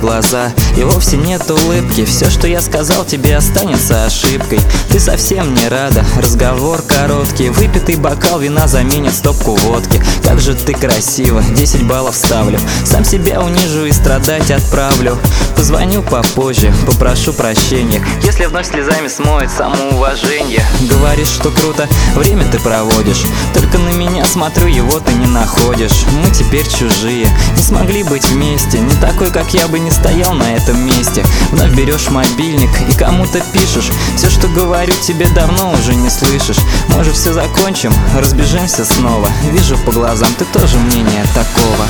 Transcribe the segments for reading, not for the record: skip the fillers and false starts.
глаза, и вовсе нет улыбки. Все, что я сказал, тебе останется ошибкой. Ты совсем не рада, разговор короткий. Выпитый бокал вина заменит стопку водки. Как же ты красива, 10 баллов ставлю. Сам себя унижу и страдать отправлю. Позвоню попозже, попрошу прощения, если вновь слезами смоет самоуважение. Говоришь, что круто время ты проводишь, только на меня смотрю, его ты не находишь. Мы теперь чужие, не смогли быть вместе. Не такой, как я, бы не стоял на этом месте. Вновь берешь мобильник и кому-то пишешь. Все, что говорю, тебе давно уже не слышишь. Может, все закончим, разбежимся снова. Вижу по глазам, ты тоже мнения такого.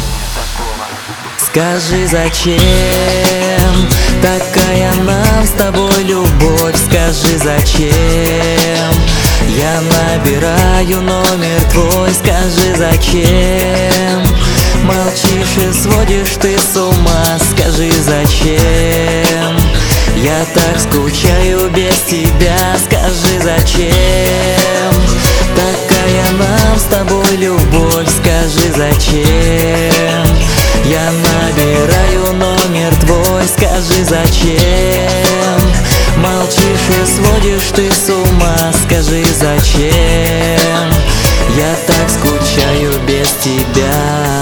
Скажи, зачем такая нам с тобой любовь? Скажи, зачем я набираю номер твой? Скажи, зачем молчишь и сводишь ты с ума? Скажи, зачем я так скучаю без тебя? Скажи, зачем такая нам с тобой любовь? Скажи, зачем я набираю номер твой? Скажи, зачем молчишь и сводишь ты с ума? Скажи, зачем я так скучаю без тебя?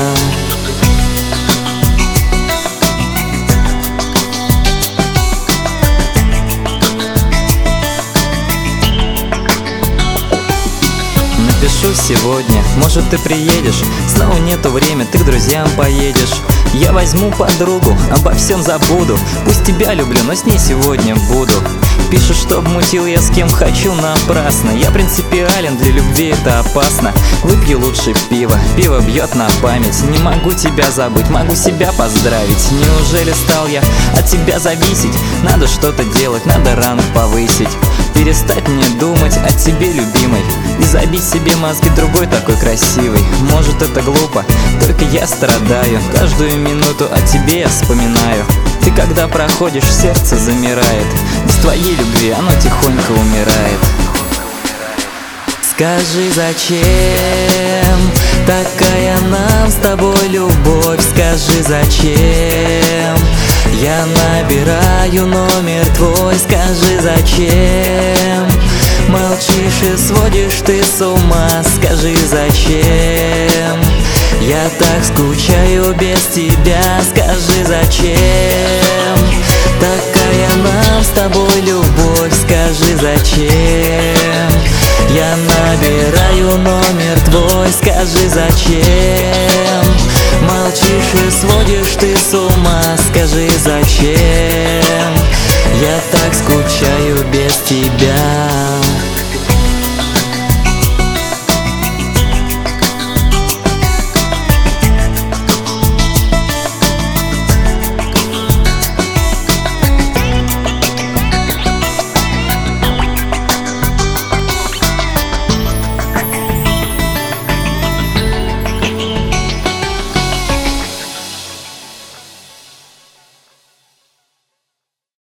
Напишу сегодня, может, ты приедешь. Снова нету времени, ты к друзьям поедешь. Я возьму подругу, обо всем забуду. Пусть тебя люблю, но с ней сегодня буду. Пишешь, что обмутил я с кем хочу напрасно. Я принципиален, для любви это опасно. Выпью лучше пиво, пиво бьет на память. Не могу тебя забыть, могу себя поздравить. Неужели стал я от тебя зависеть? Надо что-то делать, надо ранг повысить. Перестать мне думать о тебе, любимой, и забить себе мозги другой такой красивой. Может, это глупо, только я страдаю. Каждую минуту о тебе я вспоминаю. Ты когда проходишь, сердце замирает. Без твоей любви оно тихонько умирает. Скажи, зачем такая нам с тобой любовь? Скажи, зачем я набираю номер твой? Скажи, зачем молчишь и сводишь ты с ума? Скажи, зачем я так скучаю без тебя? Скажи, зачем такая нам с тобой любовь? Скажи, зачем я набираю номер твой? Скажи, зачем молчишь и сводишь ты с ума? Скажи, зачем я так скучаю без тебя?